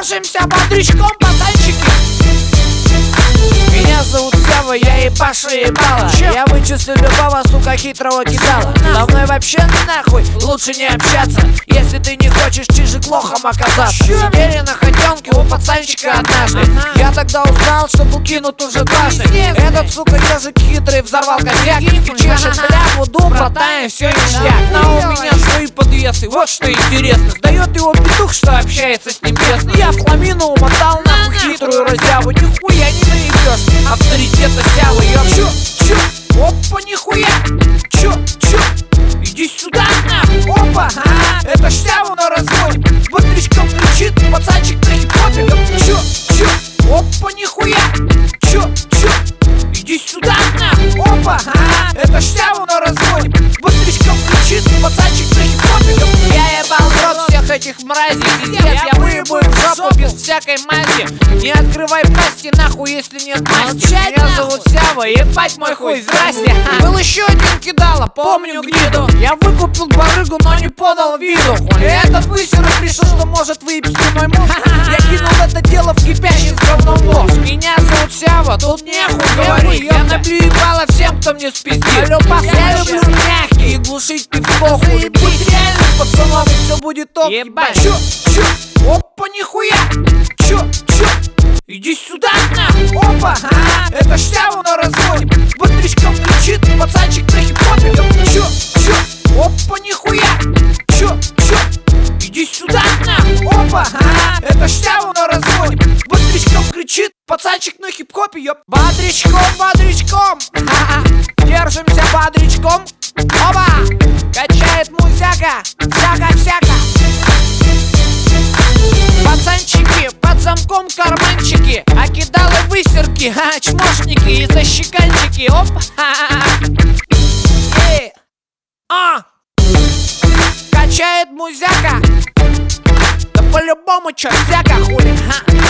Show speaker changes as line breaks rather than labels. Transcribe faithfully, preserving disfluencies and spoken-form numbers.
Держимся бодрячком, пацанчики. Меня зовут Сева, я ебашу ебало. Я вычислю любого, сука, хитрого кидала. Со мной вообще нахуй лучше не общаться, если ты не хочешь чижик лохом оказаться. Сидели на хотенке у пацанчика однажды. Я тогда узнал, что был кинут уже дважды. Этот, сука, ежик хитрый взорвал косяк и чешет бляху, ду, братан, все ништяк. Но у меня свои подъезды, вот что интересно. Сдает его петух, что общается с ним местный. Я в хламину умотал нахуй хитрую разяву. Нихуя не наебешь авторитета сявы. Я чё, чё, опа, нихуя. Чё, чё, иди сюда нахуй. Опа, ага, это сяву на разводе. Бодрячком кричит пацанчик на хип-хопе. Чё, чё, опа, нихуя. Чё, чё, иди сюда нахуй. Опа, ага, это сяву на разводе. Бодрячком кричит пацанчик на хип-хопе. Я ебал в рот всех этих мразей. Пиздец, я выебу в жопу без всякой мази. Не открывай пасти нахуй, если нет масти. Меня зовут Сява, ебать мой хуй, здрасте. Был еще один кидала, помню гниду. Я выкупил барыгу, но не подал виду. И этот высерок решил, что может выебсти мой мозг. Я кинул это дело в кипящий с говном босс. Меня зовут Сява, тут нехуй говорить. Я набью ебало всем, кто мне спиздит. Я люблю мягкие, глушить пивкоху. И быть реальным пацаном, и все будет топ. Ебать. Чё, чё, опа, нихуя. Чё, чё, иди сюда нахуй. Опа, ага, это Сява на разводе. Бодрячком кричит пацанчик на хип-хопе. Чё, чё, опа, нихуя. Чё, чё, иди сюда нахуй. Опа, ага, это Сява на разводе. Бодрячком кричит пацанчик на хип-хопе. Ёп. Бодрячком, бодрячком, ха-ха. Держимся бодрячком. Опа, качает музяка, всяко-всяко. Пацанчики, под замком карманчики, а кидалы высерки, а чмошники и защеканчики. Оп, э, а, качает музяка. Да по-любому чё, всяко хули, ха.